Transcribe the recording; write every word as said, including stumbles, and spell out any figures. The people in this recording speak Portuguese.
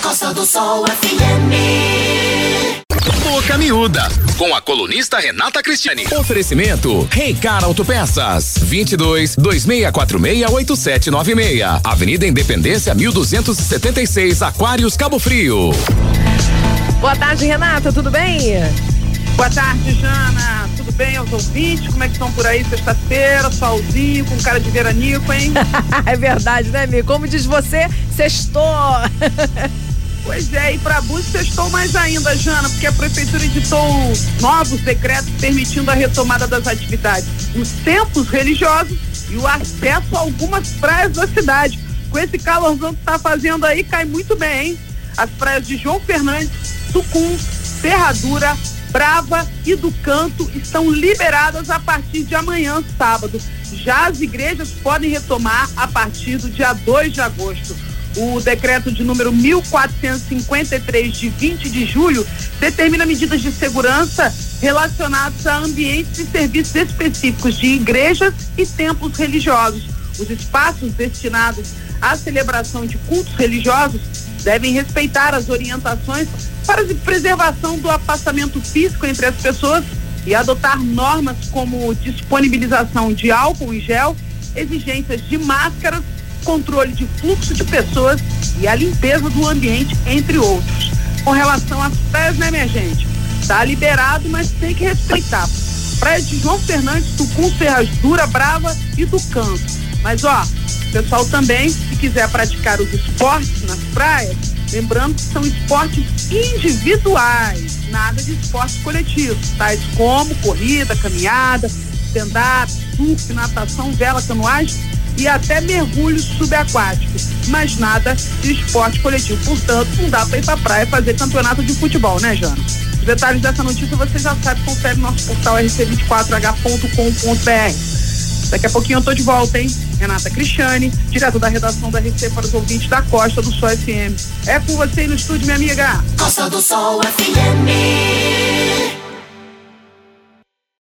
Costa do Sol F M. Boca Miúda, com a colunista Renata Cristiani. Oferecimento Reicar Autopeças, vinte e dois, dois seis quatro seis, oito sete nove seis, Avenida Independência mil duzentos e setenta e seis, Aquários, Cabo Frio. Boa tarde, Renata, tudo bem? Boa tarde, Jana. Tudo bem aos ouvintes? Como é que estão por aí? Sexta-feira, solzinho, com cara de veranico, hein? É verdade, né, Mi? Como diz você, sextou. Pois é, e para Búzios sextou mais ainda, Jana, porque a prefeitura editou novos decretos permitindo a retomada das atividades nos templos religiosos e o acesso a algumas praias da cidade. Com esse calorzão que tá fazendo aí, cai muito bem, hein? As praias de João Fernandes, Tucum, Ferradura, Brava e do Canto estão liberadas a partir de amanhã, sábado. Já as igrejas podem retomar a partir do dia dois de agosto. O decreto de número mil quatrocentos e cinquenta e três, de vinte de julho, determina medidas de segurança relacionadas a ambientes e serviços específicos de igrejas e templos religiosos. Os espaços destinados à celebração de cultos religiosos devem respeitar as orientações para a preservação do afastamento físico entre as pessoas e adotar normas como disponibilização de álcool e gel, exigências de máscaras, controle de fluxo de pessoas e a limpeza do ambiente, entre outros. Com relação às praias, né, minha gente? Tá liberado, mas tem que respeitar. Praia de João Fernandes, Tucum, Ferradura, Brava e do Canto. Mas, ó, o pessoal também, se quiser praticar os esportes nas praias, lembrando que são esportes individuais, nada de esportes coletivos, tais como corrida, caminhada, stand-up, surf, natação, vela, canoagem e até mergulho subaquático, mas nada de esporte coletivo. Portanto, não dá para ir pra praia fazer campeonato de futebol, né, Jana? Os detalhes dessa notícia você já sabe, confere no nosso portal r c vinte e quatro h ponto com ponto b r. Daqui a pouquinho eu tô de volta, hein? Renata Cristiani, direto da redação da R C para os ouvintes da Costa do Sol F M. É com você aí no estúdio, minha amiga. Costa do Sol F M.